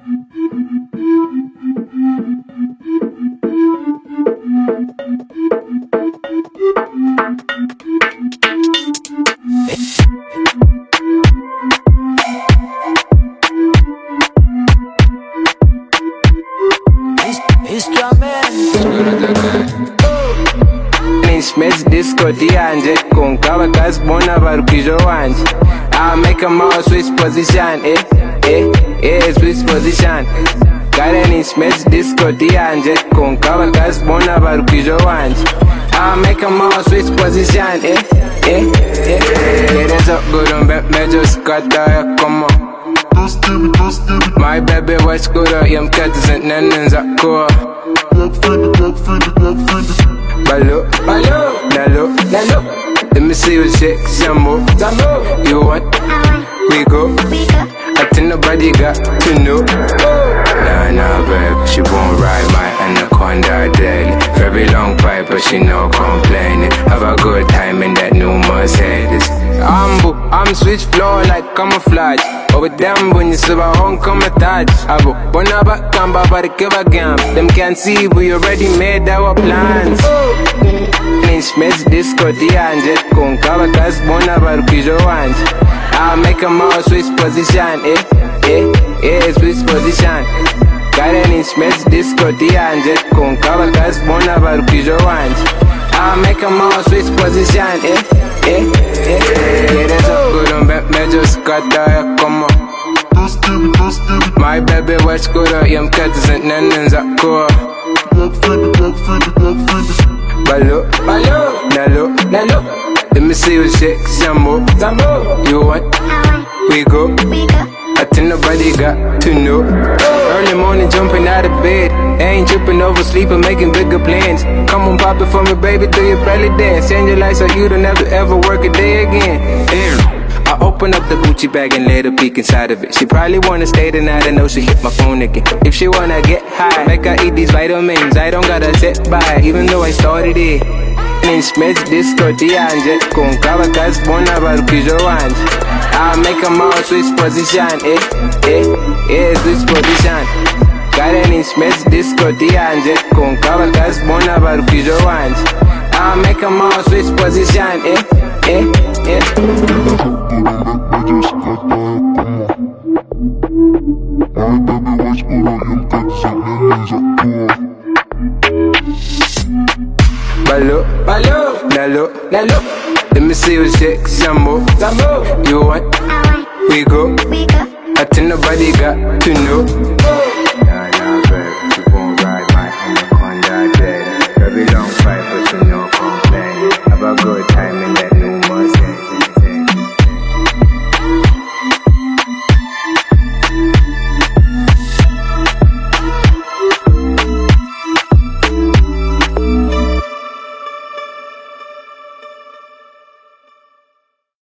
Smith disco dianje con cavagas bona barquijo wanje. I make them all switch position, switch position. Got any Smith disco dianje con cavagas bona barquijo wanje. I make them all switch position, Eres up good on me just kata como. My baby was good on yam katzent nenen zakko. Ballo, nalo. Let me see you shake Sambo. You want? We go. I think nobody got to know. Nah, babe, she won't ride my anaconda daily. Very long pipe, but she no complaining. Have a good time in that new Mercedes. I'm switch floor like camouflage. Over them when you see a home come attach. Abo, bonaba kamba barikeva gam. Them can't see we already made our plans. Smith disco dianje con cavagas bona barquijo wanje. I'll make them all switch position, switch position. Got any Smith disco dianje con cavagas bona barquijo wanje. I'll make them all switch position, Eres up good on me just kata como. My baby was good on yam katzent nenen zakko. Ballo, nalo. Let me see you shake Sambo. You want? We go. I think nobody got to know. Early morning jumping out of bed. Ain't tripping over sleep and making bigger plans. Come on, pop it for me, baby, do your belly dance. Change your life so you don't have to ever work a day again. I open up the Gucci bag and let her peek inside of it. She probably wanna stay the night, I know she hit my phone again. If she wanna get high, make her eat these vitamins. I don't gotta sit by, even though I started it. Smith disco dianje con cavagas bona barquijo wanje. I make them all switch position, switch position. Got any Smith disco dianje con cavagas bona barquijo wanje. I make them all switch position, Ballo, nalo. Let me see you shake Sambo. You want? We go. I think nobody got to know.